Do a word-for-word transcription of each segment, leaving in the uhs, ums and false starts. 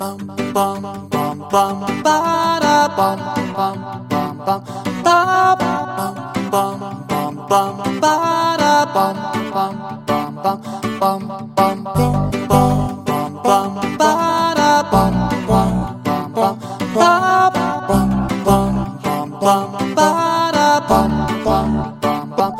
bum bum bum bum ba da bum bum bum bum ba bum bum bum bum ba da bum bum bum bum bum bum bum bum bum ba da bum bum bum bum ba bum bum bum bum ba da bum bum bum bum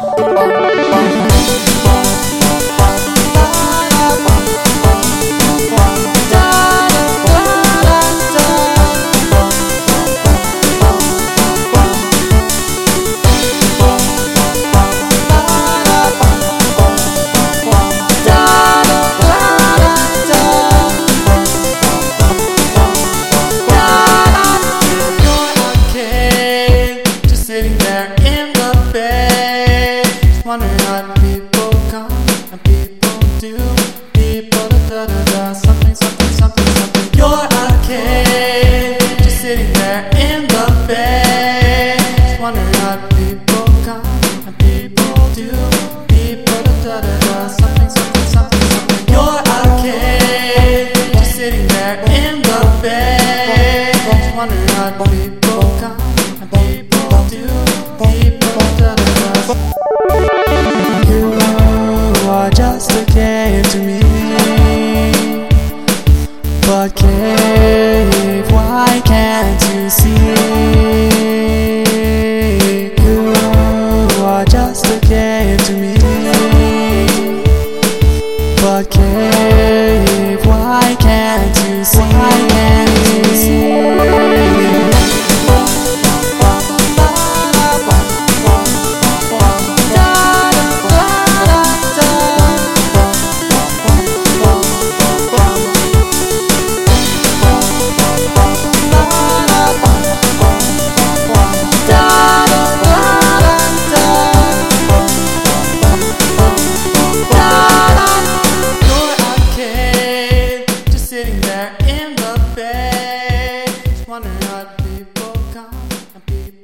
sitting there in the bed, just wondering how people come and people do, people da da da da, something, something, something, something. You're a kid, just sitting there in the bed, just wondering how people come and people do, people da da da da, something, something, something, something. You're a kid, just sitting there in the bed, just wondering how people come and people do, people da da da. You are just a cave to me, but cave, why can't you see? You are just a cave to me, but cave, why can't you see? Why can't you see? Sitting there in the bed, just wondering how people come and people